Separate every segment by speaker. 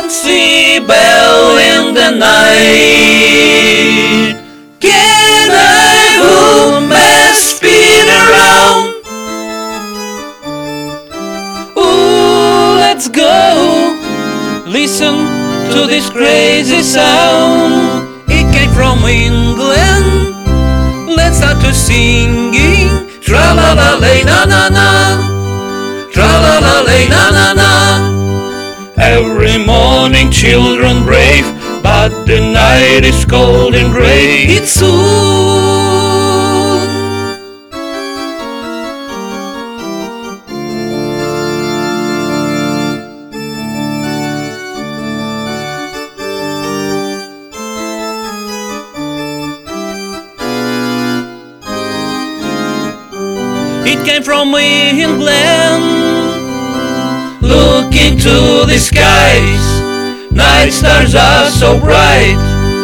Speaker 1: fancy bell in the night. Can I hold my speed around? Ooh, let's go. Listen to this crazy sound. It came from England. Let's start to singing. Tra-la-la-lay, na-na-na. Tra-la-la-lay, na-na-na. Every morning children brave, but the night is cold and grey. It's soon. It came from England. Look into the skies. Night stars are so bright.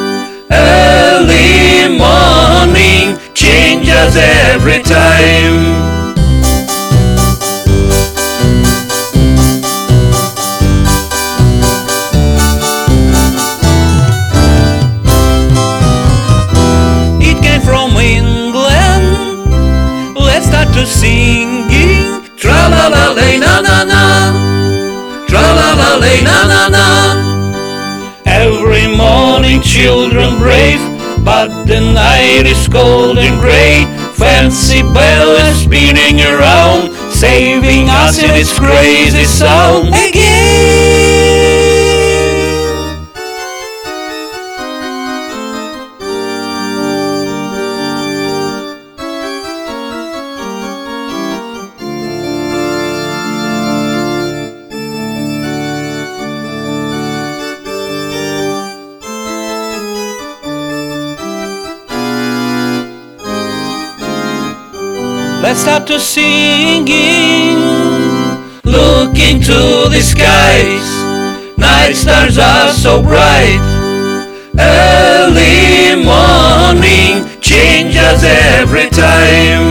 Speaker 1: Early morning changes every time. It came from England. Let's start to singing. Tra-la-la-lay, na-na-na. Tra-la-la-lay, na-na-na. Every morning children brave, but the night is cold and grey. Fancy bell is spinning around, saving us in its crazy sound again. Let's start to singing. Look into the skies. Night stars are so bright. Early morning changes every time.